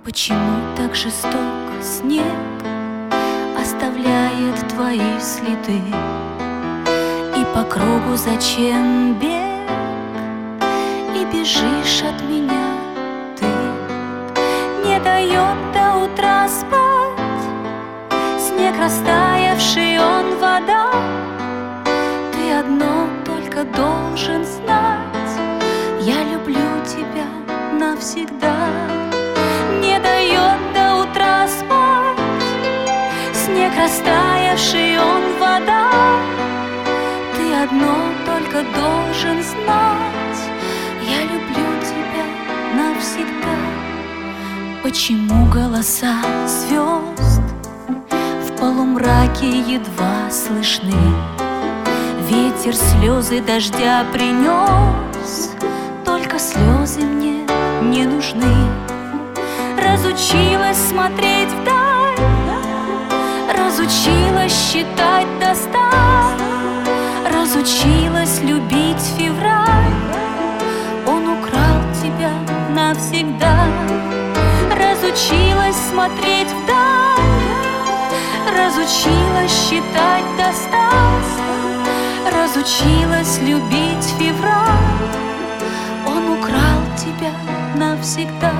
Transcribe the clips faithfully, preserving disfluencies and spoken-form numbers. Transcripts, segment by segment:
Почему так жесток снег оставляет твои следы? И по кругу зачем бег? И бежишь от меня ты. Не дает до утра спать снег растаявший, он вода. Ты одно только должен знать: я люблю тебя навсегда. Не дает до утра спать снег растаявший, он вода. Ты одно только должен знать: я люблю тебя навсегда. Почему голоса звезд в полумраке едва слышны? Ветер слезы дождя принес, только слезы мне не нужны. Разучилась смотреть вдаль, разучилась считать до ста, разучилась любить февраль. Он украл тебя навсегда. Разучилась смотреть вдаль, разучилась считать до ста, разучилась любить февраль. Он украл тебя навсегда.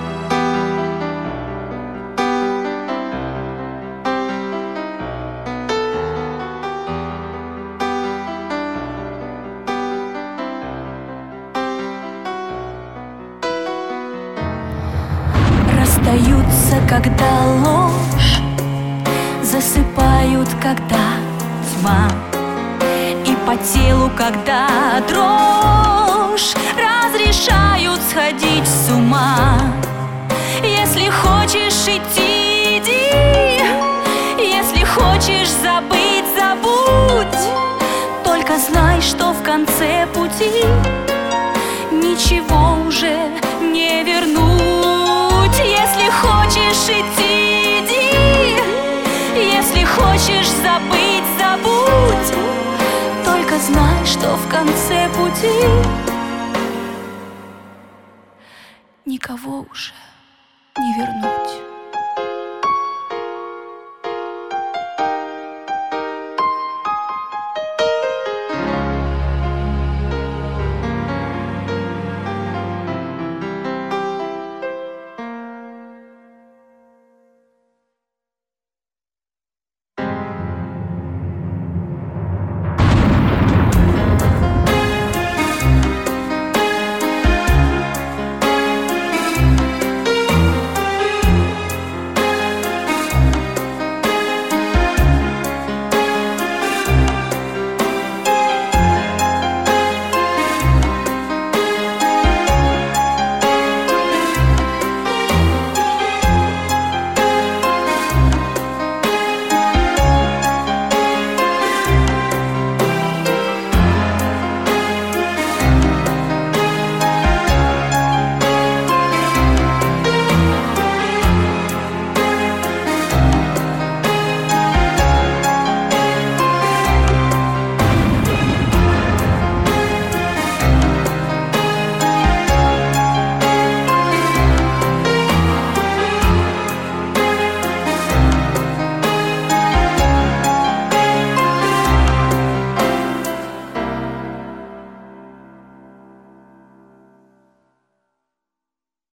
Расстаются, когда ложь, засыпают, когда тьма, и по телу, когда дрожь, разрешают сходить с ума. Если хочешь идти, иди, если хочешь забыть, забудь. Только знай, что в конце пути ничего уже не вернуть. Если хочешь идти, иди, если хочешь забыть, забудь. Только знай, что в конце пути никого уже не вернуть.